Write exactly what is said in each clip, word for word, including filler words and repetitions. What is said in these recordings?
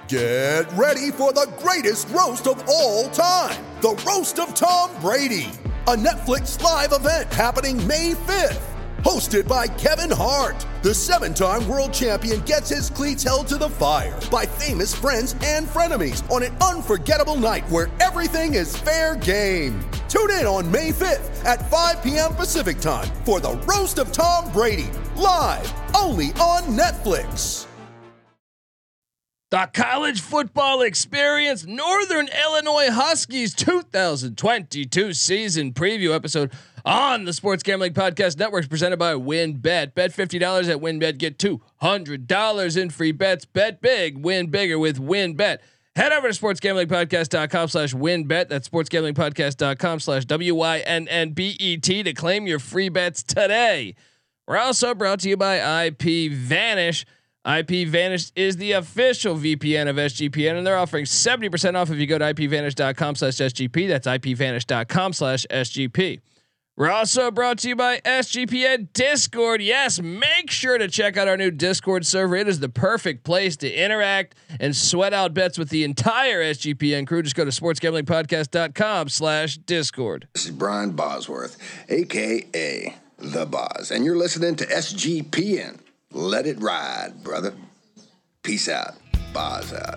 Get ready for the greatest roast of all time, the Roast of Tom Brady, a Netflix live event happening May fifth. Hosted by Kevin Hart, the seven-time world champion gets his cleats held to the fire by famous friends and frenemies on an unforgettable night where everything is fair game. Tune in on May fifth at five p.m. Pacific time for the Roast of Tom Brady, live only on Netflix. The College Football Experience Northern Illinois Huskies two thousand twenty-two season preview episode on the Sports Gambling Podcast Network, presented by WynnBET. Bet fifty dollars at WynnBET, get two hundred dollars in free bets. Bet big, win bigger with WynnBET. Head over to sportsgamblingpodcast.com slash WynnBET. That's sportsgamblingpodcast.com slash W Y N N B E T to claim your free bets today. We're also brought to you by I P Vanish. I P Vanish is the official V P N of S G P N, and they're offering seventy percent off if you go to ipvanish.com slash SGP. That's ipvanish.com slash SGP. We're also brought to you by S G P N Discord. Yes, make sure to check out our new Discord server. It is the perfect place to interact and sweat out bets with the entire S G P N crew. Just go to sportsgamblingpodcast.com slash Discord. This is Brian Bosworth, A K A The Boz, and you're listening to S G P N. Let it ride, brother. Peace out. Boz out.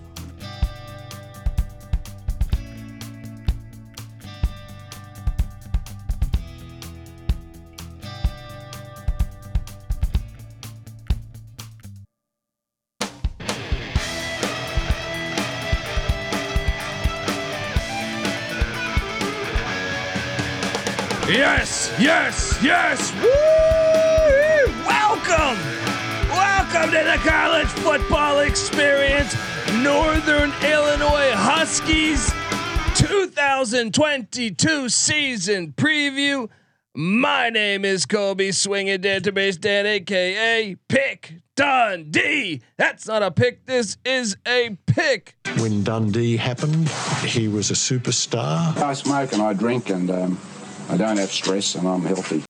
Yes, yes, yes. Woo! Welcome, welcome to the College Football Experience Northern Illinois Huskies two thousand twenty-two season preview. My name is Kobe Swinging Database Dan, aka Pick Dundee. That's not a pick. This is a pick. When Dundee happened, he was a superstar. I smoke and I drink and um, I don't have stress and I'm healthy.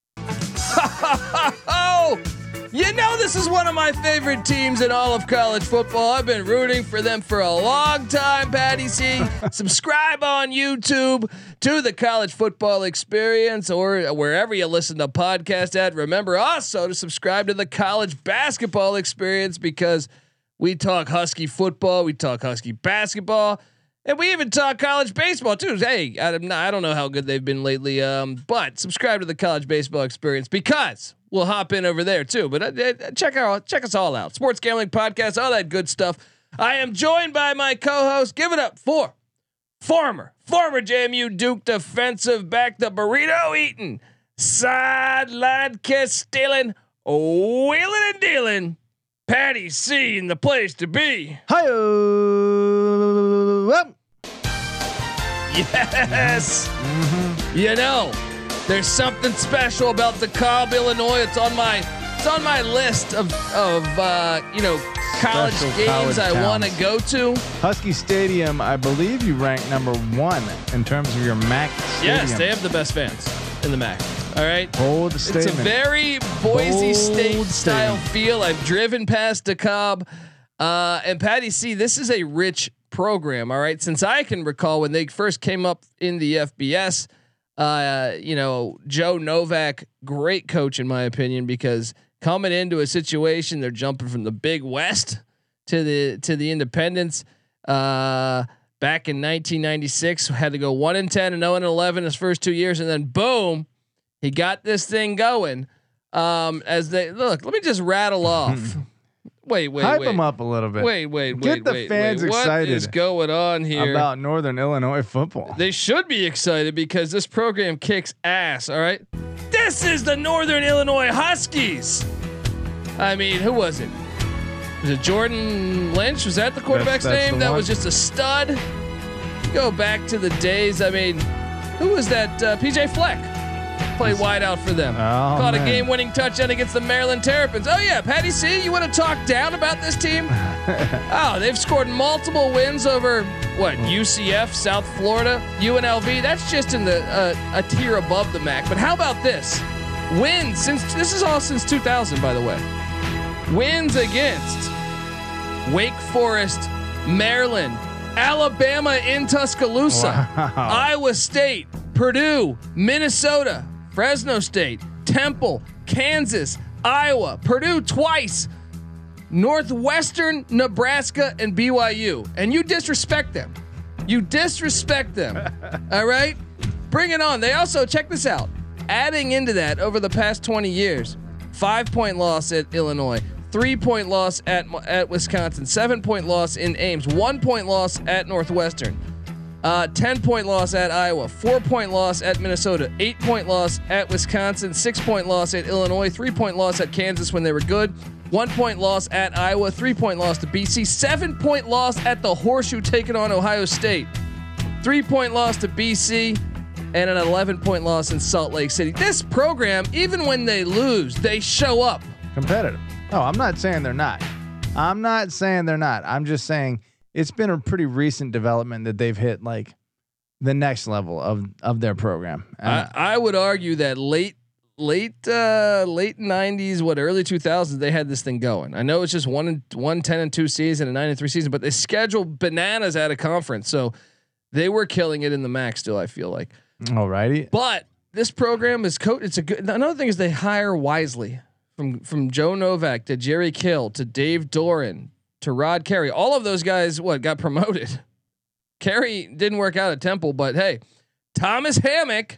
Oh, you know, this is one of my favorite teams in all of college football. I've been rooting for them for a long time, Patty C. Subscribe on YouTube to the College Football Experience or wherever you listen to podcasts at. Remember also to subscribe to the College Basketball Experience, because we talk Husky football, we talk Husky basketball, and we even talk college baseball too. Hey, I'm not, I don't know how good they've been lately, um, but subscribe to the College Baseball Experience, because we'll hop in over there too. But uh, uh, check out, check us all out. Sports Gambling Podcast, all that good stuff. I am joined by my co-host. Give it up for former, former J M U Duke defensive back, the burrito eating, sideline kiss stealing, wheeling and dealing, Patty C in the place to be. Hi-oh. Yes. Mm-hmm. You know, there's something special about DeKalb, Illinois. It's on my it's on my list of of uh, you know college Special games college I want to go to. Husky Stadium, I believe you rank number one in terms of your M A C stadium. Yes, they have the best fans in the M A C. All right. Bold It's statement. a very Boise Bold State style statement. feel. I've driven past DeKalb, uh, and Patty C. This is a rich program. All right, since I can recall when they first came up in the F B S, uh, you know, Joe Novak, great coach in my opinion, because coming into a situation, they're jumping from the Big West to the to the Independents. Uh, back in nineteen ninety-six, had to go one and ten and zero and eleven his first two years, and then boom, he got this thing going. Um, as they look, let me just rattle off. Wait, wait, Hype wait. them up a little bit. Wait, wait, wait. Get the wait, fans wait. excited. What is going on here? About Northern Illinois football. They should be excited because this program kicks ass. All right, this is the Northern Illinois Huskies. I mean, who was it? Was it Jordan Lynch? Was that the quarterback's That's- that's name? the That one. was just a stud. Go back to the days. I mean, who was that? Uh, P J Fleck played wide out for them. Oh, Caught man. a game-winning touchdown against the Maryland Terrapins. Oh yeah, Patty C, you want to talk down about this team? Oh, they've scored multiple wins over what? U C F, South Florida, U N L V. That's just in the uh, a tier above the M A C. But how about this? Wins since this is all since two thousand, by the way. Wins against Wake Forest, Maryland, Alabama in Tuscaloosa, Wow. Iowa State, Purdue, Minnesota, Fresno State, Temple, Kansas, Iowa, Purdue twice, Northwestern, Nebraska, and B Y U. And you disrespect them. You disrespect them. All right? Bring it on. They also, check this out. Adding into that over the past twenty years, five point loss at Illinois, three point loss at at Wisconsin, seven point loss in Ames, one point loss at Northwestern, uh, ten point loss at Iowa, four point loss at Minnesota, eight point loss at Wisconsin, six point loss at Illinois, three point loss at Kansas when they were good, one point loss at Iowa, three point loss to B C, seven point loss at the Horseshoe taking on Ohio State, three point loss to B C, and an eleven point loss in Salt Lake City. This program, even when they lose, they show up. Competitive. No, I'm not saying they're not. I'm not saying they're not. I'm just saying it's been a pretty recent development that they've hit like the next level of of their program. Uh, I, I would argue that late, late, uh, late nineties, what early two thousands, they had this thing going. I know it's just one and one ten and two season and nine and three season, but they scheduled bananas at a conference, so they were killing it in the M A C still. I feel like. Alrighty. But this program is co- it's a good. Another thing is they hire wisely. From from Joe Novak to Jerry Kill to Dave Doran to Rod Carey, all of those guys what got promoted. Carey didn't work out at Temple, but hey, Thomas Hammock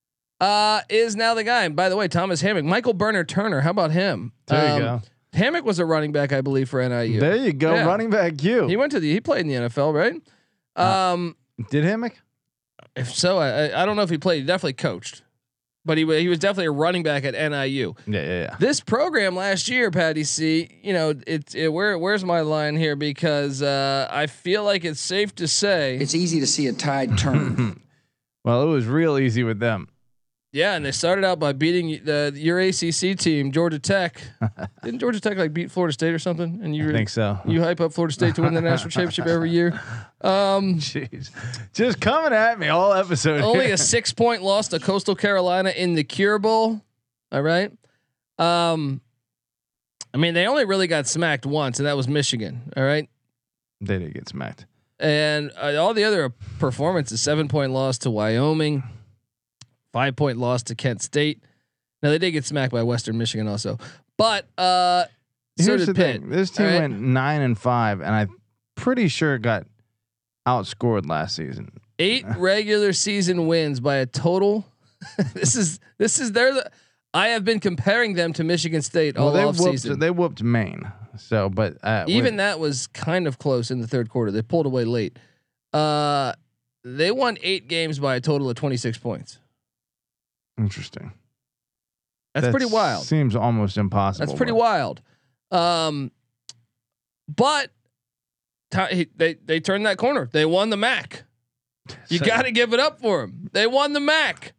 uh, is now the guy. And by the way, Thomas Hammock, Michael Bernard Turner, how about him? There um, you go. Hammock was a running back, I believe, for N I U. There you go, Yeah. running back. You. He went to the. He played in the N F L, right? Um, Did Hammock? if so, I I don't know if he played. He definitely coached, but he wa- he was definitely a running back at N I U. Yeah, yeah, yeah. This program last year, Patty C, you know, it's it, where where's my line here? Because uh, I feel like it's safe to say, It's easy to see a tide turn. Well, it was real easy with them. yeah. And they started out by beating the your A C C team, Georgia Tech. Didn't Georgia Tech like beat Florida State or something? And you I think so. you hype up Florida State to win the national championship every year. Um, Jeez, just coming at me all episode. only a six point loss to Coastal Carolina in the Cure Bowl. All right. Um, I mean, they only really got smacked once, and that was Michigan. All right. They did get smacked. And uh, all the other performances, seven point loss to Wyoming, five point loss to Kent State. Now they did get smacked by Western Michigan also, but uh, so Here's did the Pitt. thing: this team All right? went nine and five, and I'm pretty sure it got outscored last season. Eight regular season wins by a total. this is this is their. I have been comparing them to Michigan State all Well, they off whooped. season. They whooped Maine. So, but uh, Even with- that was kind of close in the third quarter. They pulled away late. Uh, they won eight games by a total of twenty-six points. interesting. That's That pretty wild. Seems almost impossible. That's pretty but- wild. Um, but ti- he- they they turned that corner. They won the M A C. You So- got to give it up for them. They won the M A C.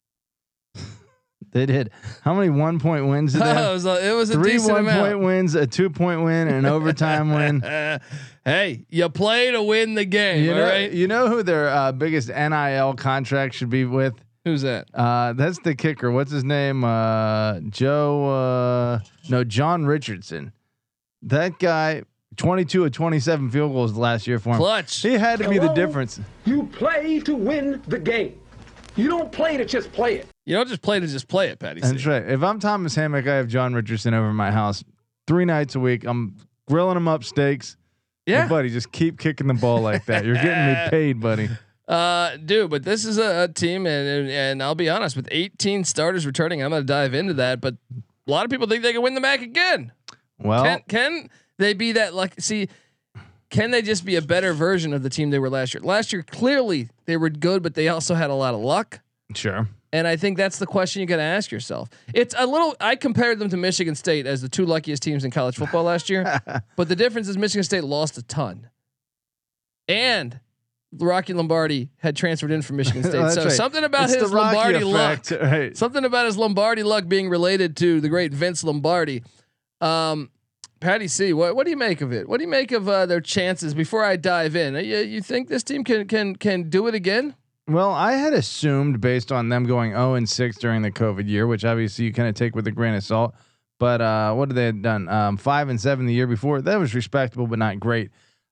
They did. How many one point wins did they it have? was a, it was a Three decent one amount. point wins, a two point win, and an overtime win. Hey, you play to win the game. You all know, right. you know who their uh, biggest N I L contract should be with? Who's that? Uh, that's the kicker. What's his name? Uh, Joe. Uh, no, John Richardson. That guy, twenty-two of twenty-seven field goals last year for him. Clutch. He had to be the Hello? difference. You play to win the game. You don't play to just play it. You don't just play to just play it, Patty. That's C. right. If I'm Thomas Hammock, I have John Richardson over my house three nights a week. I'm grilling him up steaks. Yeah. Hey, buddy, just keep kicking the ball like that. You're getting me paid, buddy. Uh, dude, but this is a, a team, and, and and I'll be honest, with eighteen starters returning, I'm going to dive into that. But a lot of people think they can win the M A C again. Well, Can can they be that lucky? See, can they just be a better version of the team they were last year? Last year, clearly they were good, but they also had a lot of luck. sure. And I think that's the question you got to ask yourself. It's a little. I compared them to Michigan State as the two luckiest teams in college football last year, but the difference is Michigan State lost a ton, and Rocky Lombardi had transferred in from Michigan State. That's so right. something about It's his the Rocky Lombardi luck, effect, right. something about his Lombardi luck being related to the great Vince Lombardi. Um, Patty C, what what do you make of it? What do you make of uh, their chances? Before I dive in, Uh, you, you think this team can can can do it again? Well, I had assumed based on them going zero and six during the COVID year, which obviously you kind of take with a grain of salt. But uh, what had they done? Um, five and seven the year before. That was respectable, but not great.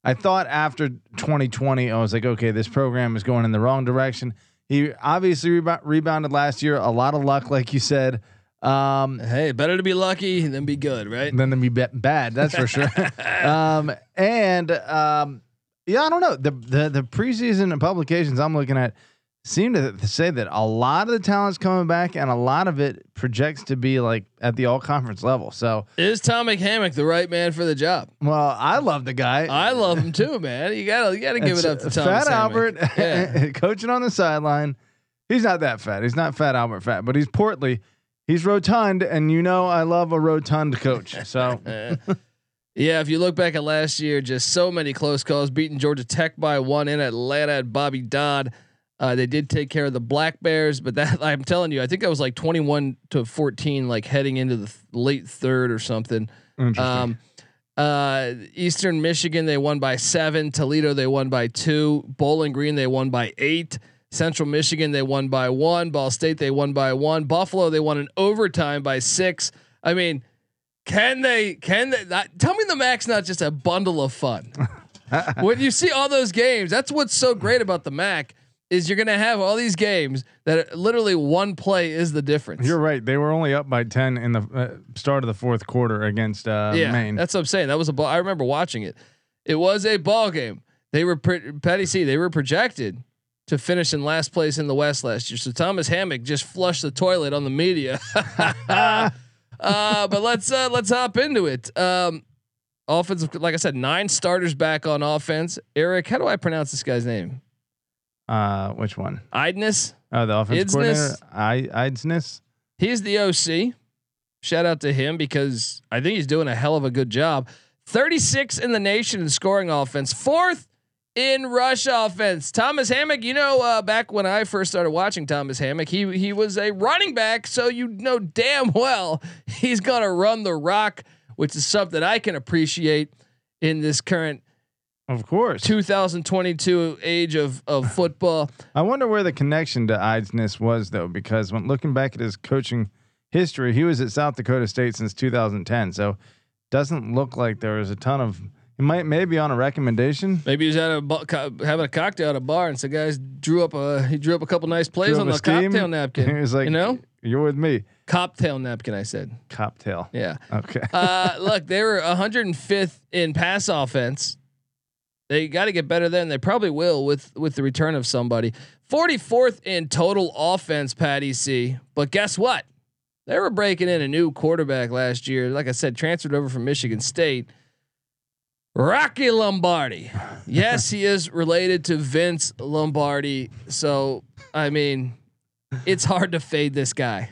I thought after twenty twenty, I was like, okay, this program is going in the wrong direction. He obviously rebo- rebounded last year. A lot of luck, like you said. Um, hey, better to be lucky than be good, right? Than to be be- bad. That's for sure. um, and um, yeah, I don't know. The, the the preseason publications I'm looking at seem to say that a lot of the talent's coming back, and a lot of it projects to be like at the all conference level. So is Tom McHammock the right man for the job? Well, I love the guy. I love him too, man. You gotta you gotta give it's it up to Tom. Fat Hammock. Albert, yeah. coaching on the sideline. He's not that fat. He's not Fat Albert fat, but he's portly. He's rotund, and you know I love a rotund coach. So. Yeah, if you look back at last year, just so many close calls, beating Georgia Tech by one in Atlanta at Bobby Dodd. Uh, they did take care of the Black Bears, but that I'm telling you, I think that was like twenty-one to fourteen, like heading into the th- late third or something. Um, uh, Eastern Michigan, they won by seven. Toledo, they won by two. Bowling Green, they won by eight. Central Michigan, they won by one. Ball State, they won by one. Buffalo, they won in overtime by six. I mean, can they? Can they? Not, tell me the M A C's not just a bundle of fun. When you see all those games, that's what's so great about the M A C. Is you're gonna have all these games that are literally one play is the difference. You're right. They were only up by ten in the uh, start of the fourth quarter against uh, yeah, Maine. That's what I'm saying. That was a ball. I remember watching it. It was a ball game. They were pre- Patty C. They were projected to finish in last place in the West last year. So Thomas Hammock just flushed the toilet on the media. uh, but let's uh, let's hop into it. Um, offensive, like I said, nine starters back on offense. Eric, how do I pronounce this guy's name? Uh, which one? Idness. Oh, the offensive Idsness. coordinator. I Idesness. He's the O C. Shout out to him because I think he's doing a hell of a good job. thirty-six in the nation in scoring offense, fourth in rush offense. Thomas Hammock, you know, uh, back when I first started watching Thomas Hammock, he he was a running back, so you know damn well he's gonna run the rock, which is something I can appreciate in this current. Of course, two thousand twenty-two age of of football. I wonder where the connection to Idesness was though, because when looking back at his coaching history, he was at South Dakota State since two thousand ten. So doesn't look like there was a ton of. He might maybe on a recommendation. Maybe he was at a bu- co- having a cocktail at a bar, and some guys drew up a he drew up a couple nice plays Drew on up the a scheme. cocktail napkin. He was like, you know, you're with me. Cocktail napkin. I said Cocktail. yeah. Okay. uh, look, they were one hundred fifth in pass offense. They got to get better then. They probably will with with the return of somebody. forty-fourth in total offense, Patty C. But guess what? They were breaking in a new quarterback last year. Like I said, transferred over from Michigan State. Rocky Lombardi. Yes, he is related to Vince Lombardi. So, I mean, it's hard to fade this guy.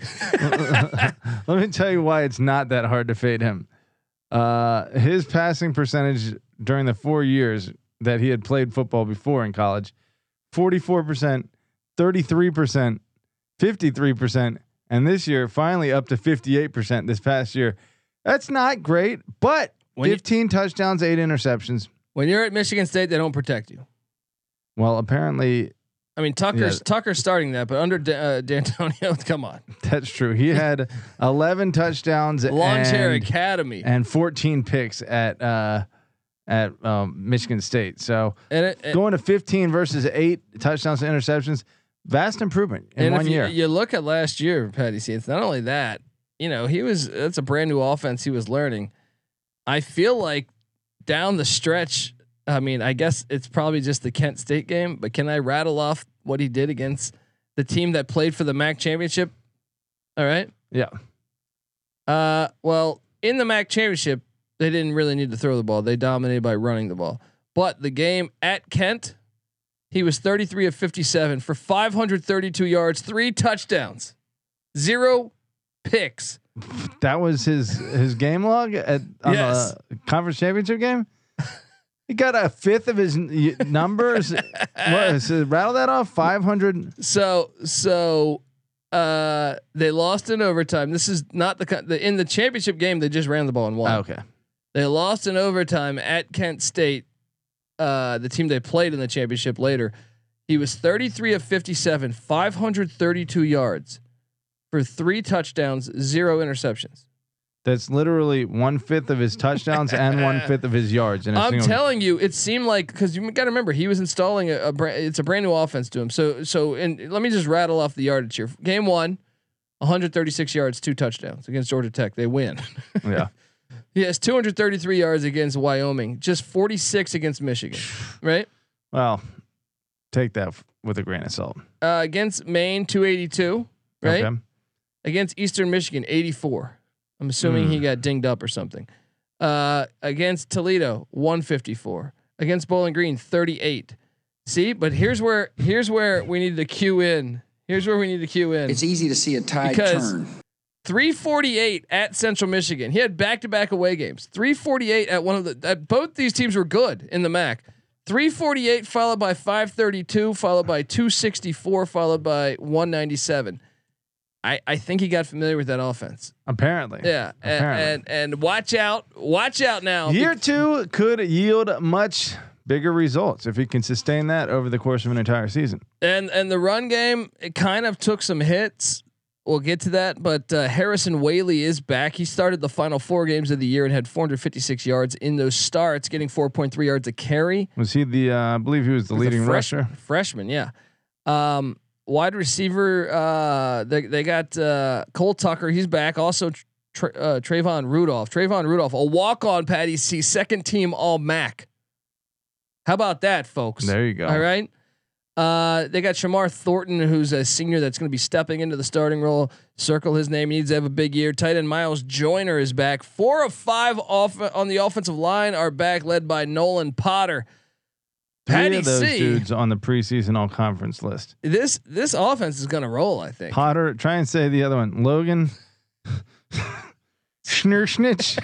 Let me tell you why it's not that hard to fade him. Uh, his passing percentage during the four years that he had played football before in college, forty-four percent, thirty-three percent, fifty-three percent, and this year finally up to fifty-eight percent this past year. That's not great, but When fifteen you, touchdowns, eight interceptions. When you're at Michigan State, they don't protect you. Well, apparently, I mean, Tucker's yeah. Tucker's starting that, but under D- uh, D'Antonio, come on. that's true. He had eleven touchdowns Lawn Chair and, Academy and fourteen picks at uh, at um, Michigan State. So and it, it, going to fifteen versus eight touchdowns and interceptions, vast improvement in and one if year. You, you look at last year, Patty C. It's not only that, you know, he was that's a brand new offense he was learning. I feel like down the stretch, I mean, I guess it's probably just the Kent State game, but can I rattle off what he did against the team that played for the M A C championship? All right. Yeah. Uh, well, in the M A C championship, they didn't really need to throw the ball. They dominated by running the ball. But the game at Kent, he was thirty-three of fifty-seven for five hundred thirty-two yards, three touchdowns, zero picks. That was his his game log at on Yes. the conference championship game. He got a fifth of his n- numbers. What, so rattle that off. five hundred. So so uh, they lost in overtime. This is not the, the in the championship game. They just ran the ball and won. Oh, okay. They lost in overtime at Kent State, uh, the team they played in the championship later. He was thirty-three of fifty-seven, five hundred thirty-two yards for three touchdowns, zero interceptions. That's literally one fifth of his touchdowns and one fifth of his yards. In a I'm single telling you, it seemed like because you got to remember he was installing a, a brand, it's a brand new offense to him. So so and let me just rattle off the yardage here. Game one, one hundred thirty-six yards, two touchdowns against Georgia Tech. They win. Yeah. He has two hundred thirty-three yards against Wyoming, just forty-six against Michigan, right? Well, take that f- with a grain of salt. Uh, against Maine, two eighty-two, right? Okay. Against Eastern Michigan, eighty-four. I'm assuming Mm. he got dinged up or something. Uh, against Toledo, one fifty-four. Against Bowling Green, thirty-eight. See, but here's where here's where we need to cue in. Here's where we need to cue in. It's easy to see a tide Because- turn. three forty-eight at Central Michigan. He had back-to-back away games. three forty-eight at one of the. At both these teams were good in the M A C. three forty-eight followed by five thirty-two, followed by two sixty-four, followed by one ninety-seven. I, I think he got familiar with that offense. Apparently. Yeah, and, Apparently. and and watch out, watch out now. Year two could yield much bigger results if he can sustain that over the course of an entire season. And and the run game, it kind of took some hits. We'll get to that, but uh, Harrison Whaley is back. He started the final four games of the year and had four hundred fifty-six yards in those starts, getting four point three yards a carry. Was he the? Uh, I believe he was the He was a leading fresh- rusher. Freshman, yeah. Um, wide receiver, uh, they they got uh, Cole Tucker. He's back. Also, tra- uh, Trayvon Rudolph. Trayvon Rudolph, a walk on. Patty C, second team All M A C. How about that, folks? There you go. All right. Uh, they got Shamar Thornton, who's a senior that's going to be stepping into the starting role. Circle his name. He needs to have a big year. Tight end Miles Joyner is back. Four of five off on the offensive line are back, led by Nolan Potter. Three Patty of those C. dudes on the preseason all conference list. This this offense is going to roll, I think. Potter, try and say the other one. Logan. Schnersnitch.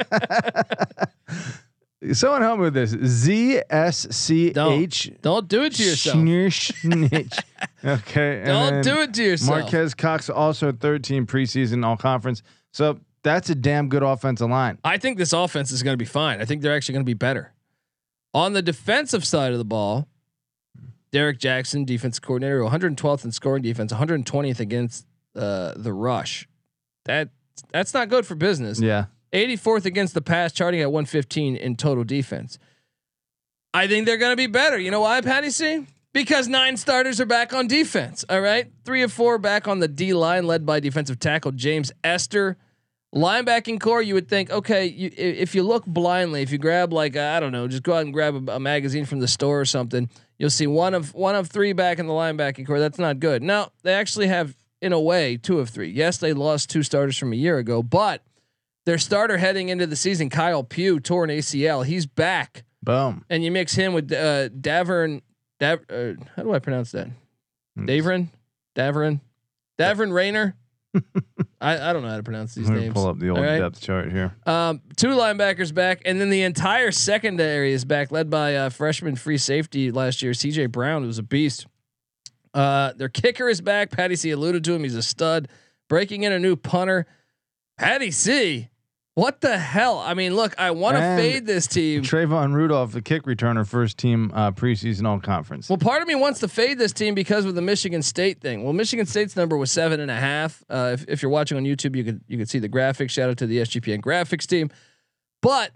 Someone help me with this. Z S C H. Don't do it to yourself. Schnersnitch. Okay. and Don't then do it to yourself. Marquez Cox, also third team preseason all conference. So that's a damn good offensive line. I think this offense is going to be fine. I think they're actually going to be better. On the defensive side of the ball, Derek Jackson, defense coordinator, one hundred twelfth in scoring defense, one hundred twentieth against uh, the rush. That that's not good for business. Yeah. eighty-fourth against the pass, charting at one fifteen in total defense. I think they're going to be better. You know why, Patty C? Because nine starters are back on defense. All right, three of four back on the D line, led by defensive tackle James Esther. Linebacking core, you would think, okay, you, if you look blindly, if you grab like I don't know, just go out and grab a, a magazine from the store or something, you'll see one of one of three back in the linebacking core. That's not good. Now they actually have, in a way, two of three. Yes, they lost two starters from a year ago, but their starter heading into the season, Kyle Pugh, tore an A C L. He's back. Boom. And you mix him with uh, Davern. Dav, uh, how do I pronounce that? Davern, Davern, Davern Rayner. I, I don't know how to pronounce these Let me names. pull up the old All right? depth chart here. Um, two linebackers back, and then the entire secondary is back, led by uh, freshman free safety last year, C J Brown, who was a beast. Uh, their kicker is back. Patty C alluded to him; he's a stud. Breaking in a new punter, Patty C. What the hell? I mean, look, I want to And fade this team. Trayvon Rudolph, the kick returner, first team uh, preseason all conference. Well, part of me wants to fade this team because of the Michigan State thing. Well, Michigan State's number was seven and a half. Uh, if, if you're watching on YouTube, you could you could see the graphics. Shout out to the S G P N graphics team, but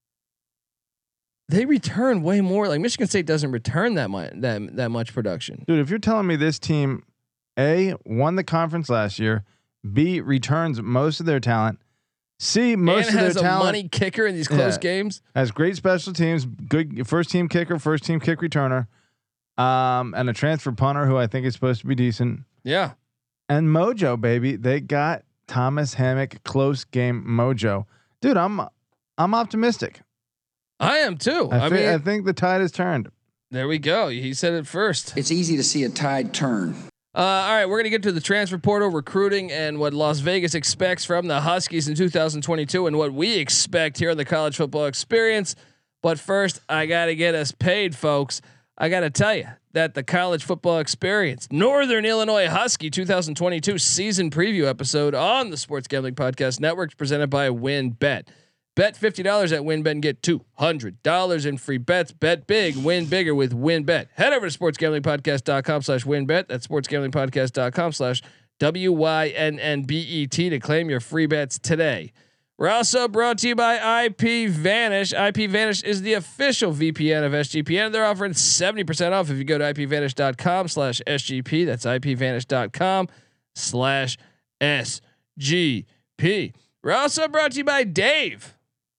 they return way more. Like Michigan State doesn't return that much that that much production. Dude, if you're telling me this team, A, won the conference last year, B, returns most of their talent, C, most and of has their a talent money kicker in these close Yeah. games. has great special teams, good first team kicker, first team kick returner, um, and a transfer punter who I think is supposed to be decent. Yeah, And mojo, baby, they got Thomas Hammock close game mojo. Dude, I'm I'm optimistic. I am too. I, I, thi- mean, I think the tide has turned. there we go. He said it first. It's easy to see a tide turn. Uh, all right, we're gonna get to the transfer portal, recruiting, and what Las Vegas expects from the Huskies in two thousand twenty-two, and what we expect here in the college football experience. But first, I gotta get us paid, folks. I gotta tell you that the college football experience, Northern Illinois Husky two thousand twenty-two season preview episode on the Sports Gambling Podcast Network, presented by WinBet. Bet fifty dollars at WinBet and get two hundred dollars in free bets. Bet big, win bigger with WinBet. Head over to sportsgamblingpodcast.com slash WinBet. That's sportsgamblingpodcast.com slash W Y N N B E T to claim your free bets today. We're also brought to you by I P Vanish. I P Vanish is the official V P N of S G P N. They're offering seventy percent off if you go to I P vanish dot com slash S G P. That's I P vanish dot com slash S G P. We're also brought to you by Dave.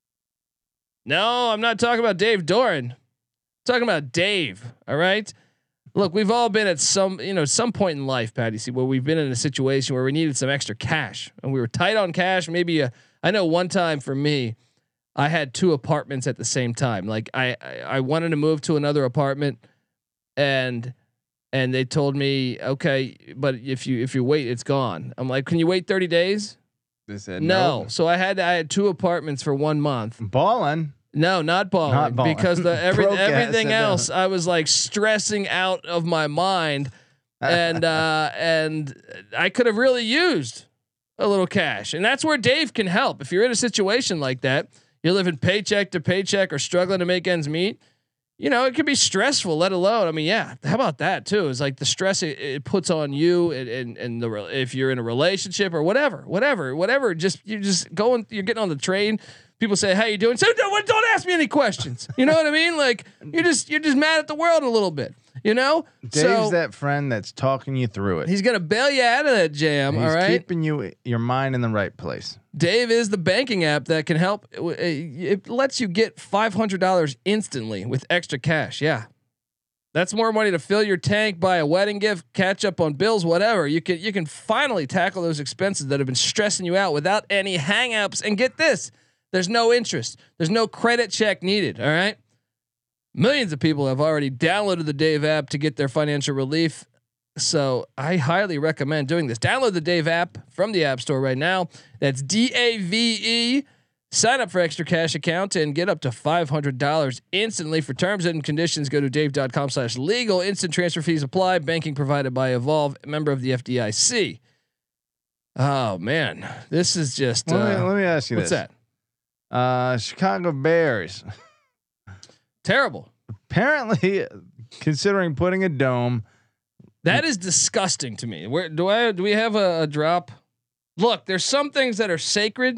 No, I'm not talking about Dave Doran. I'm talking about Dave. All right. Look, we've all been at some, you know, some point in life, Patty C, where we've been in a situation where we needed some extra cash and we were tight on cash. Maybe a, I know one time for me, I had two apartments at the same time. Like I, I, I wanted to move to another apartment, and and they told me, okay, but if you if you wait, it's gone. I'm like, can you wait thirty days? They said no. no. So I had I had two apartments for one month. Ballin'. No, not balling, Not balling. because the every, Broke ass everything said no. else I was like stressing out of my mind, and uh, and I could have really used a little cash, and that's where Dave can help. If you're in a situation like that, you're living paycheck to paycheck or struggling to make ends meet. You know, it could be stressful. Let alone, I mean, yeah. How about that too? It's like the stress it, it puts on you, and and, and the if you're in a relationship or whatever, whatever, whatever. Just you're just going. You're getting on the train. People say, "How you doing?" So don't, don't ask me any questions. You know what I mean? Like you're just you're just mad at the world a little bit. You know, Dave's so, that friend that's talking you through it. He's gonna bail you out of that jam. He's all right, keeping you your mind in the right place. Dave is the banking app that can help. It lets you get five hundred dollars instantly with extra cash. Yeah, that's more money to fill your tank, buy a wedding gift, catch up on bills, whatever. You can you can finally tackle those expenses that have been stressing you out without any hang-ups. And get this. There's no interest. There's no credit check needed. All right. Millions of people have already downloaded the Dave app to get their financial relief. So I highly recommend doing this. Download the Dave app from the App Store right now. That's D A V E. Sign up for extra cash account and get up to five hundred dollars instantly. For terms and conditions, go to dave dot com slash legal. Instant transfer fees apply. Banking provided by Evolve, a member of the F D I C. Oh man, this is just. Let, uh, me, let me ask you what's this. that? Uh, Chicago Bears. Terrible. Apparently, considering putting a dome. That is disgusting to me. Where do I do we have a, a drop? Look, there's some things that are sacred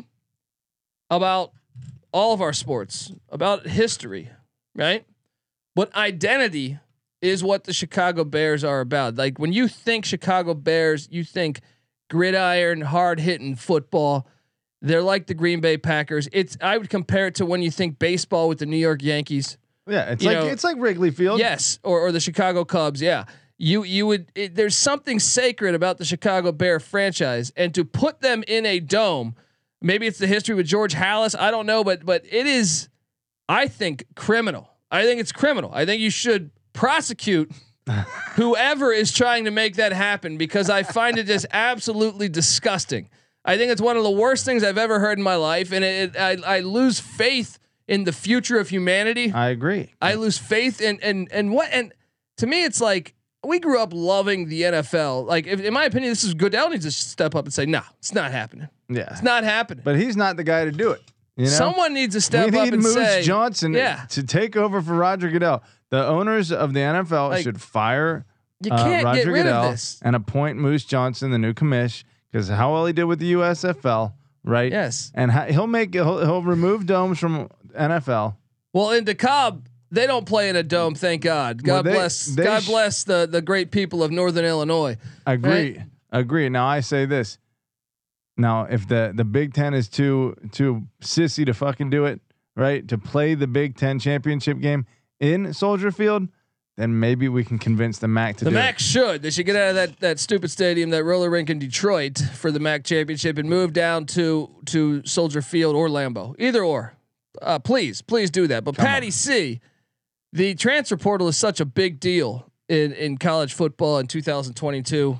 about all of our sports, about history, right? But identity is what the Chicago Bears are about. Like when you think Chicago Bears, you think gridiron, hard hitting football. They're like the Green Bay Packers. It's I would compare it to when you think baseball with the New York Yankees. Yeah, it's You like know, it's like Wrigley Field. Yes, or or the Chicago Cubs. Yeah, you you would. It, there's something sacred about the Chicago Bear franchise, and to put them in a dome. Maybe it's the history with George Halas. I don't know, but but it is, I think, criminal. I think it's criminal. I think you should prosecute whoever is trying to make that happen, because I find it just absolutely disgusting. I think it's one of the worst things I've ever heard in my life, and it, it, I, I lose faith in the future of humanity. I agree. I lose faith in and and what and to me it's like we grew up loving the N F L. Like if, in my opinion, this is Goodell needs to step up and say, "No, it's not happening. Yeah, It's not happening." but he's not the guy to do it. You know, Someone needs to step we up need and Moose say, Johnson yeah. to take over for Roger Goodell. The owners of the N F L Like, should fire You uh, can't Roger get rid Goodell of this. and appoint Moose Johnson the new commish, because how well he did with the U S F L, right? Yes. and ha- he'll make he'll, he'll remove domes from N F L. Well, in DeKalb, they don't play in a dome. Thank God. God Well, they- bless. they God sh- bless the the great people of Northern Illinois. Agree, Right? agree. Now I say this. Now, if the the Big Ten is too too sissy to fucking do it, right, to play the Big Ten championship game in Soldier Field, then maybe we can convince the M A C to The do M A it. C should. They should get out of that that stupid stadium, that roller rink in Detroit for the M A C championship, and move down to to Soldier Field or Lambeau, either or. Uh, please, please do that. But Come Patty on. C, the transfer portal is such a big deal in in college football in two thousand twenty-two.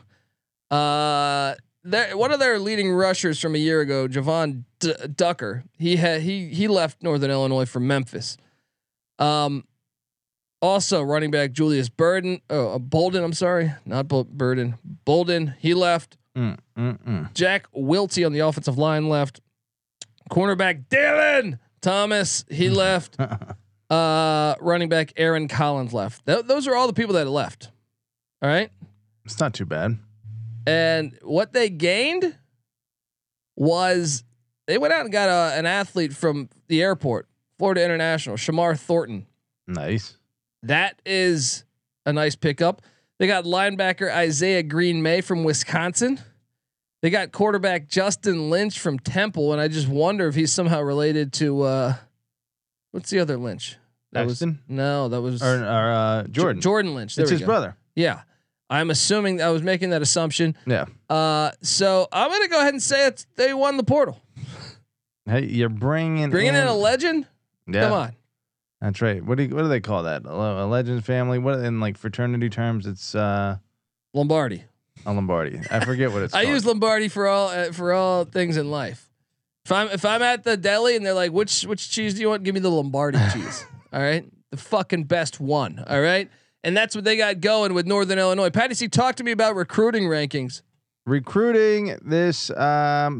Uh, their, one of their leading rushers from a year ago, Javon D- Ducker, he had he he left Northern Illinois for Memphis. Um. Also, running back Julius Burden, uh, Bolden. I'm sorry, not Bol- Burden. Bolden. He left. Mm, mm, mm. Jack Wiltie on the offensive line left. Cornerback Dylan Thomas. He left. Uh, running back Aaron Collins left. Th- those are all the people that left. All right. It's not too bad. And what they gained was they went out and got a, an athlete from the airport, Florida International, Shamar Thornton. Nice. That is a nice pickup. They got linebacker Isaiah Green May from Wisconsin. They got quarterback Justin Lynch from Temple, and I just wonder if he's somehow related to uh, what's the other Lynch? That Exton? was no, that was Or, or uh, Jordan. J- Jordan Lynch. There It's we his go. brother. Yeah, I'm assuming I was making that assumption. Yeah. Uh, so I'm gonna go ahead and say it's they won the portal. Hey, you're bringing Bringing in, in a legend. yeah, Come on. That's right. What do you, what do they call that? A, a Legends family. What in like fraternity terms? It's uh, Lombardi. a Lombardi. I forget what it's. I called. use Lombardi for all uh, for all things in life. If I'm if I'm at the deli and they're like, which which cheese do you want? Give me the Lombardi cheese. All right, the fucking best one. All right, and that's what they got going with Northern Illinois. Patty C, talk to me about recruiting rankings. Recruiting this um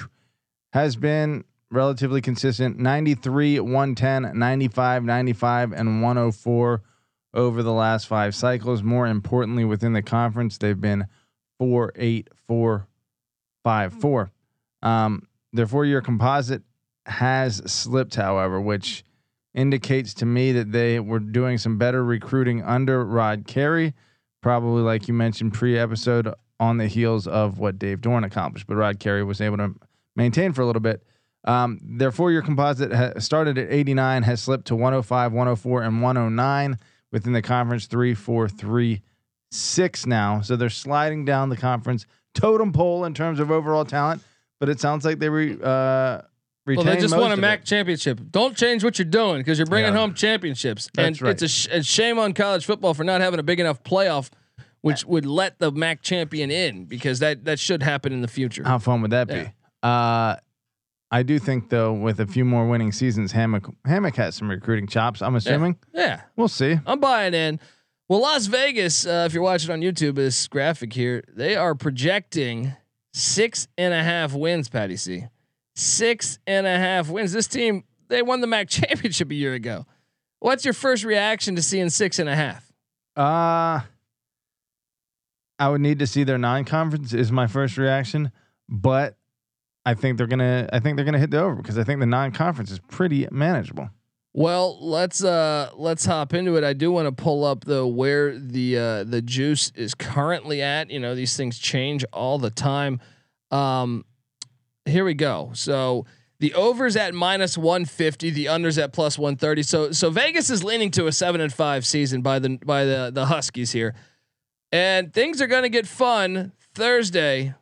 has been relatively consistent. ninety-three, one ten, ninety-five, ninety-five, and one oh four over the last five cycles. More importantly, within the conference, they've been four, eight, four, five, four. Um, their four-year composite has slipped, however, which indicates to me that they were doing some better recruiting under Rod Carey, probably like you mentioned pre-episode, on the heels of what Dave Dorn accomplished. But Rod Carey was able to maintain for a little bit. Um, their four-year composite ha- started at eighty-nine, has slipped to one oh five, one oh four, and one oh nine within the conference. Three, four, three, six now. So they're sliding down the conference totem pole in terms of overall talent. But it sounds like they re, uh, retain. Well, they just most won a of M A C it. championship. Don't change what you're doing because you're bringing Yeah. home championships. That's and right. it's a, sh- a shame on college football for not having a big enough playoff, which would let the M A C champion in because that that should happen in the future. How fun would that Yeah. be? Uh, I do think though, with a few more winning seasons, Hammock Hammock has some recruiting chops. I'm assuming. Yeah, We'll see. I'm buying in. Well, Las Vegas, uh, if you're watching on YouTube, this graphic here, they are projecting six and a half wins. Patty C, six and a half wins. This team, they won the M A C championship a year ago. What's your first reaction to seeing six and a half? Uh I would need to see their non-conference is my first reaction, but I think they're gonna. I think they're gonna hit the over because I think the non-conference is pretty manageable. Well, let's uh let's hop into it. I do want to pull up though where the uh the juice is currently at. You know, these things change all the time. Um here we go. So the over's at minus one fifty, the under's at plus one thirty. So so Vegas is leaning to a seven and five season by the by the the Huskies here. And things are going to get fun Thursday,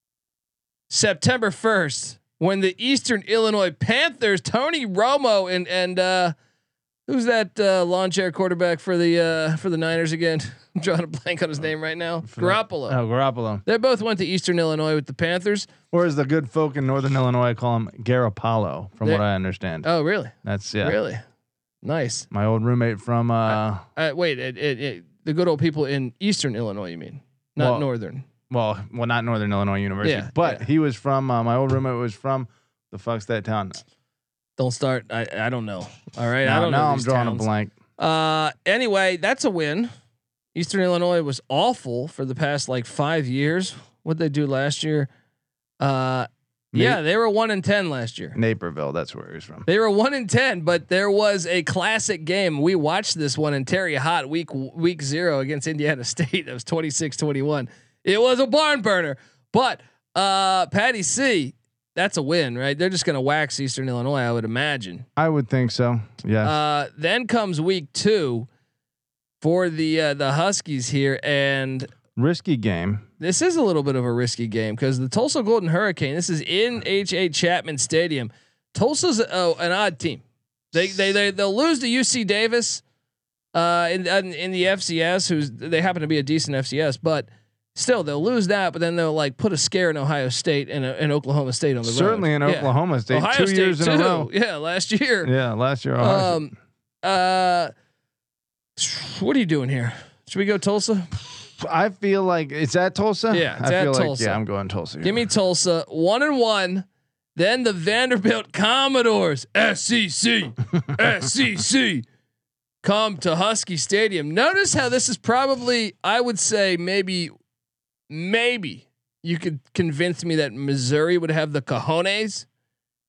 September first, when the Eastern Illinois Panthers, Tony Romo and and uh, who's that uh, lawn chair quarterback for the uh, for the Niners again? I'm drawing a blank on his name right now. Garoppolo. Oh, Garoppolo. They both went to Eastern Illinois with the Panthers. Or as the good folk in Northern Illinois call him, Garoppolo, from They- what I understand. Oh, really? That's yeah. Really? Nice. My old roommate from uh, Uh, wait, it, it, it, the good old people in Eastern Illinois, you mean, not Well, Northern? well, well, not Northern Illinois University, Yeah, but yeah. he was from. Uh, my old roommate was from the fuck's that town? Don't start. I I don't know. All right, I Now, don't know. now I'm these drawing towns. a blank. Uh, anyway, that's a win. Eastern Illinois was awful for the past like five years. What'd they do last year? Uh, yeah, they were one and ten last year. Naperville, that's where he was from. They were one and ten, but there was a classic game. We watched this one in Terry Hot week week zero against Indiana State. That was twenty-six twenty-one. It was a barn burner, but uh, Patty C, that's a win, right? They're just gonna wax Eastern Illinois, I would imagine. I would think so. Yes. Uh, then comes week two for the uh, the Huskies here, and Risky game. this is a little bit of a risky game because the Tulsa Golden Hurricane. This is in H A Chapman Stadium. Tulsa's uh, an odd team. They they they they'll lose to U C Davis uh, in, in in the F C S, who's they happen to be a decent F C S, but still they'll lose that. But then they'll like put a scare in Ohio State and, uh, and Oklahoma State on the Certainly road. in Yeah. Oklahoma State, Ohio two State years too. in a row. Yeah, last year. Yeah, last year. Ohio Um, uh, what are you doing here? Should we go Tulsa? State. I feel like it's at Tulsa. Yeah, it's I at feel Tulsa. Like, yeah, I'm going Tulsa. Here. Give me Tulsa, one and one. Then the Vanderbilt Commodores, S E C, S E C, come to Husky Stadium. Notice how this is probably, I would say, maybe, maybe you could convince me that Missouri would have the cojones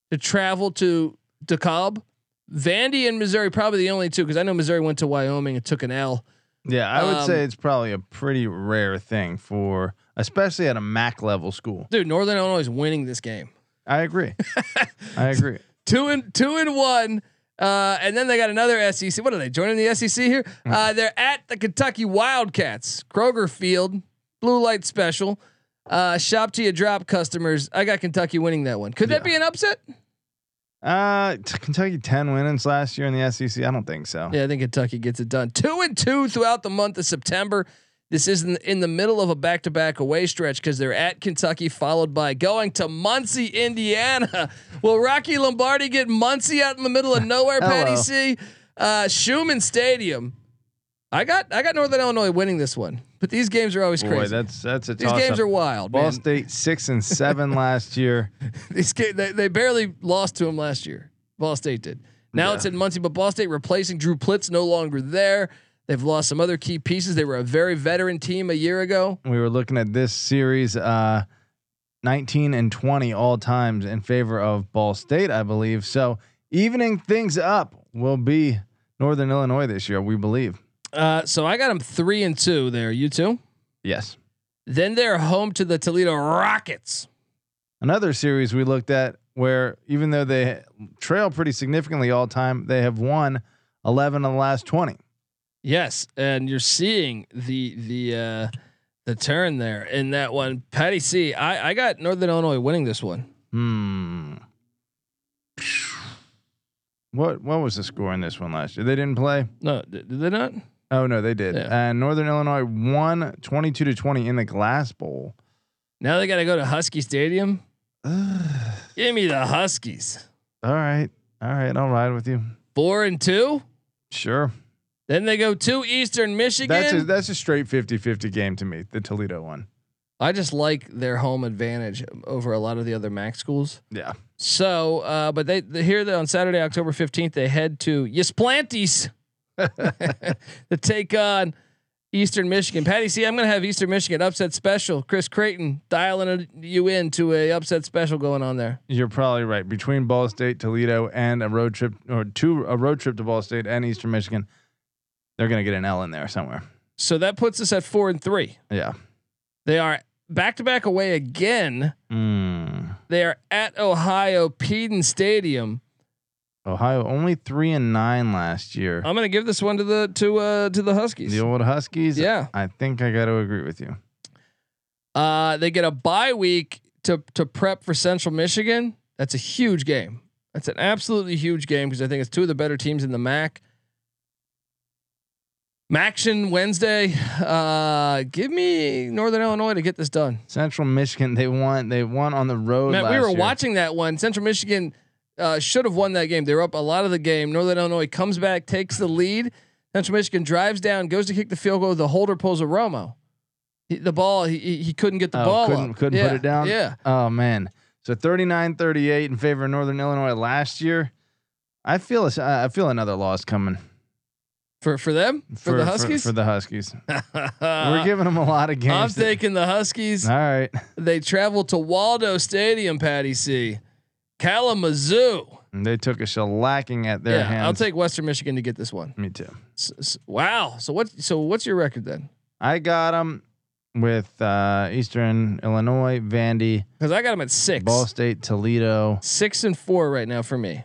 to travel to DeKalb. Vandy and Missouri probably the only two because I know Missouri went to Wyoming and took an L. Yeah, I would Um, say it's probably a pretty rare thing for, especially at a M A C level school. Dude, Northern Illinois is winning this game. I agree. I agree. Two and two and one. Uh, and then they got another S E C. What are they joining the S E C here? Uh, they're at the Kentucky Wildcats, Kroger Field, blue light special. Uh, shop to your drop customers. I got Kentucky winning that one. Could that Yeah. be an upset? Uh, t- Kentucky ten winnings last year in the S E C. I don't think so. Yeah, I think Kentucky gets it done. Two and two throughout the month of September. This is in, in the middle of a back-to-back away stretch because they're at Kentucky, followed by going to Muncie, Indiana. Will Rocky Lombardi get Muncie out in the middle of nowhere, Patty C? Uh, Schumann Stadium. I got I got Northern Illinois winning this one, but these games are always Boy, crazy. that's that's a These toss games up. are wild. Ball Man. State six and seven last year. These ga- they, they barely lost to them last year. Ball State did. Now Yeah. it's in Muncie, but Ball State replacing Drew Plitz no longer there. They've lost some other key pieces. They were a very veteran team a year ago. We were looking at this series, uh, nineteen and twenty all times in favor of Ball State, I believe. So evening things up will be Northern Illinois this year, we believe. Uh, so I got them three and two there. You too? Yes. Then they're home to the Toledo Rockets. Another series we looked at where even though they trail pretty significantly all time, they have won eleven of the last twenty. Yes, and you're seeing the the uh, the turn there in that one. Patty C, I I got Northern Illinois winning this one. Hmm. What what was the score in this one last year? They didn't play. No, did did they not? Oh no, they did. Yeah. And Northern Illinois won twenty-two to twenty in the Glass Bowl. Now they got to go to Husky Stadium. Give me the Huskies. All right, all right, I'll ride with you. Four and two. Sure. Then they go to Eastern Michigan. That's a, that's a straight fifty-fifty game to me. The Toledo one. I just like their home advantage over a lot of the other M A C schools. Yeah. So, uh, but they, they here on Saturday, October fifteenth, they head to Ysplantis to take on Eastern Michigan. Patty C, I'm going to have Eastern Michigan upset special. Chris Creighton dialing a, you in to a upset special going on there. You're probably right. Between Ball State, Toledo, and a road trip or two a road trip to Ball State and Eastern Michigan, they're going to get an L in there somewhere. So that puts us at four and three. Yeah. They are back to back away again. Mm. They are at Ohio Peden Stadium. Ohio only three and nine last year. I'm going to give this one to the to uh to the Huskies. The old Huskies. Yeah. I think I got to agree with you. Uh, they get a bye week to to prep for Central Michigan. That's a huge game. That's an absolutely huge game because I think it's two of the better teams in the M A C. Maction Wednesday. Uh, give me Northern Illinois to get this done. Central Michigan, they won. They won on the road. Matt, last we were year. watching that one. Central Michigan uh, should have won that game. They were up a lot of the game. Northern Illinois comes back, takes the lead. Central Michigan drives down, goes to kick the field goal. The holder pulls a Romo. He, the ball, he he couldn't get the Oh, ball. couldn't up. couldn't Yeah, put it down. Yeah. Oh man. So thirty-nine thirty-eight in favor of Northern Illinois last year. I feel a, I feel another loss coming For for them? For, the Huskies? For, the Huskies. We're giving them a lot of games. I'm to- taking the Huskies. All right. They travel to Waldo Stadium, Patty C. Kalamazoo. And they took a shellacking at their yeah, hands. I'll take Western Michigan to get this one. Me too. S- s- wow. So what? So what's your record then? I got them with uh, Eastern Illinois, Vandy, Because I got them at six. Ball State, Toledo. Six and four right now for me.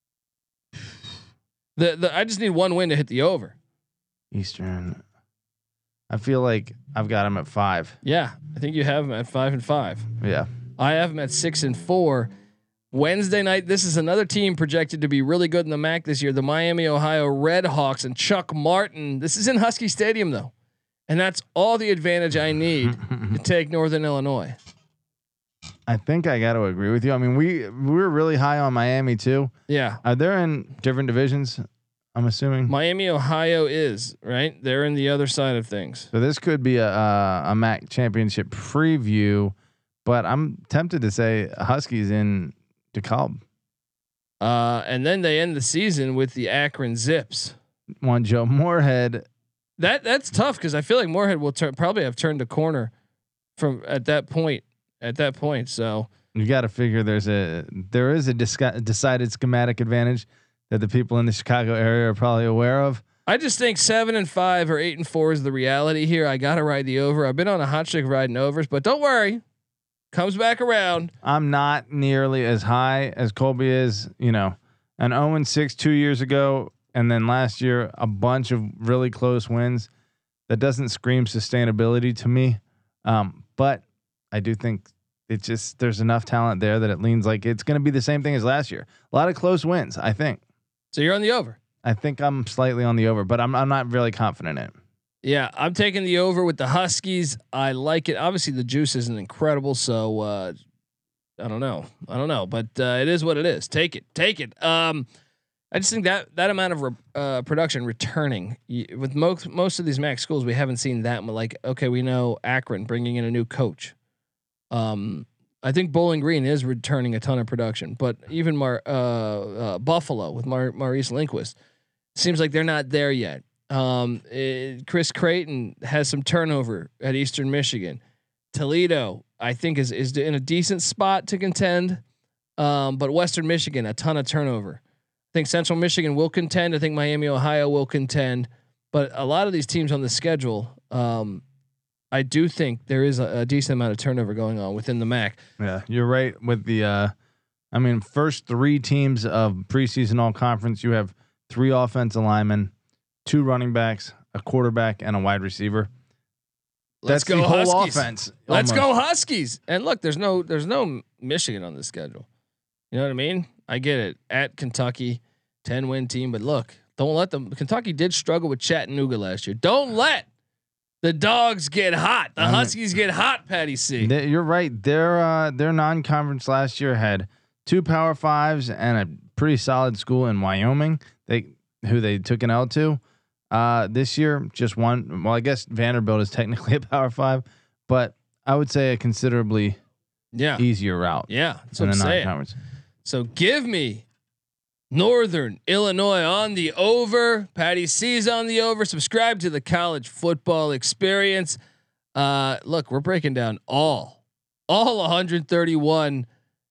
The the I just need one win to hit the over. Eastern. I feel like I've got them at five. Yeah, I think you have them at five and five. Yeah. I have them at six and four. Wednesday night, this is another team projected to be really good in the M A C this year. The Miami, Ohio Redhawks and Chuck Martin. This is in Husky Stadium though, and that's all the advantage I need to take Northern Illinois. I think I got to agree with you. I mean, we we were really high on Miami too. Yeah, Are they in different divisions? I'm assuming. Miami, Ohio is right. They're in the other side of things. So this could be a a, a M A C championship preview, but I'm tempted to say Huskies in DeKalb. Uh, and then they end the season with the Akron Zips. One Joe Moorhead. That that's tough because I feel like Moorhead will tur- probably have turned a corner from at that point. At that point, so you got to figure there's a there is a disca- decided schematic advantage that the people in the Chicago area are probably aware of. I just think seven and five or eight and four is the reality here. I got to ride the over. I've been on a hot streak riding overs, but don't worry, comes back around. I'm not nearly as high as Colby is. You know, an oh and six two years ago, and then last year a bunch of really close wins. That doesn't scream sustainability to me, um, but I do think it's just there's enough talent there that it leans like it's going to be the same thing as last year. A lot of close wins, I think. So you're on the over. I think I'm slightly on the over, but I'm I'm not really confident in it. Yeah, I'm taking the over with the Huskies. I like it. Obviously, the juice isn't incredible, so uh, I don't know. I don't know, but uh, it is what it is. Take it, take it. Um, I just think that that amount of re- uh, production returning with most most of these MAC schools, we haven't seen that. Like, okay, we know Akron bringing in a new coach. Um, I think Bowling Green is returning a ton of production, but even Mar uh, uh, Buffalo with Mar- Maurice Linguist seems like they're not there yet. Um, it, Chris Creighton has some turnover at Eastern Michigan. Toledo, I think, is is in a decent spot to contend, um, but Western Michigan, a ton of turnover. I think Central Michigan will contend. I think Miami, Ohio will contend, but a lot of these teams on the schedule, um, I do think there is a, a decent amount of turnover going on within the M A C. Yeah, you're right with the. Uh, I mean, first three teams of preseason all conference, you have three offensive linemen, two running backs, a quarterback, and a wide receiver. Let's That's go the whole Huskies. offense. Let's almost. go Huskies. And look, there's no there's no Michigan on the schedule. You know what I mean? I get it. At Kentucky, ten win team, but look, don't let them. Kentucky did struggle with Chattanooga last year. Don't let the dogs get hot. The I mean, Huskies get hot, Patty C. They, you're right. Their uh, their non-conference last year had two Power Fives and a pretty solid school in Wyoming. They who they took an L to. Uh, this year, just one. Well, I guess Vanderbilt is technically a Power Five, but I would say a considerably Yeah, easier route. yeah. That's than what the I'm saying. non-conference. So give me Northern Illinois on the over. Patty C's on the over. Subscribe to the College Football Experience. Uh, look, we're breaking down all, all one hundred thirty-one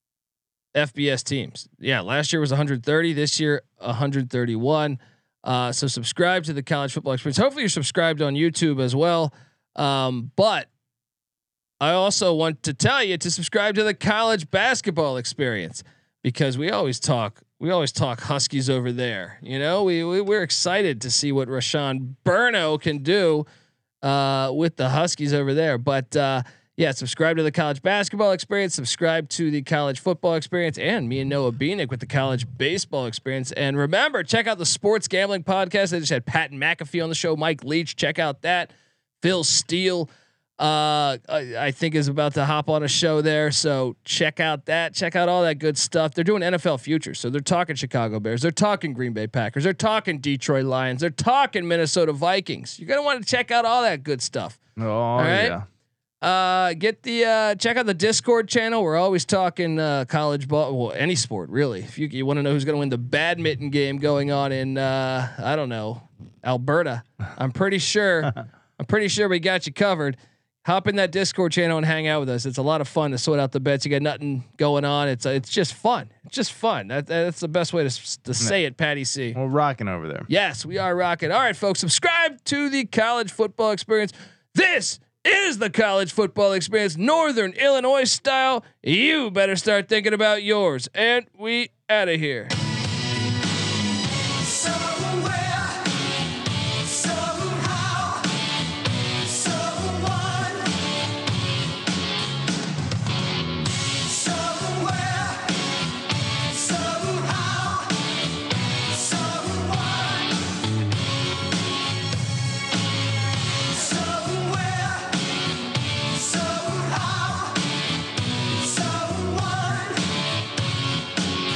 F B S teams. Yeah, last year was one hundred thirty. This year, one hundred thirty-one. Uh, so subscribe to the College Football Experience. Hopefully, you're subscribed on YouTube as well. Um, but I also want to tell you to subscribe to the College Basketball Experience, because we always talk, we always talk Huskies over there. You know, we, we we're excited to see what Rashawn Burno can do uh, with the Huskies over there. But uh, yeah, subscribe to the College Basketball Experience, subscribe to the College Football Experience, and me and Noah Beanick with the College Baseball Experience. And remember, check out the Sports Gambling Podcast. I just had Pat McAfee on the show, Mike Leach. Check out that. Phil Steele, uh, I, I think, is about to hop on a show there. So check out that. Check out all that good stuff. They're doing N F L futures. So they're talking Chicago Bears. They're talking Green Bay Packers. They're talking Detroit Lions. They're talking Minnesota Vikings. You're going to want to check out all that good stuff. Oh, all right? yeah. Uh, get the uh, check out the Discord channel. We're always talking uh, college ball, well, any sport really. If you, you want to know who's going to win the badminton game going on in uh, I don't know, Alberta, I'm pretty sure. I'm pretty sure we got you covered. Hop in that Discord channel and hang out with us. It's a lot of fun to sort out the bets. You got nothing going on. It's uh, it's just fun. It's just fun. That, that's the best way to to say it, Patty C. We're rocking over there. Yes, we are rocking. All right, folks, subscribe to the College Football Experience. This is the College Football Experience, Northern Illinois style. You better start thinking about yours. And we out of here.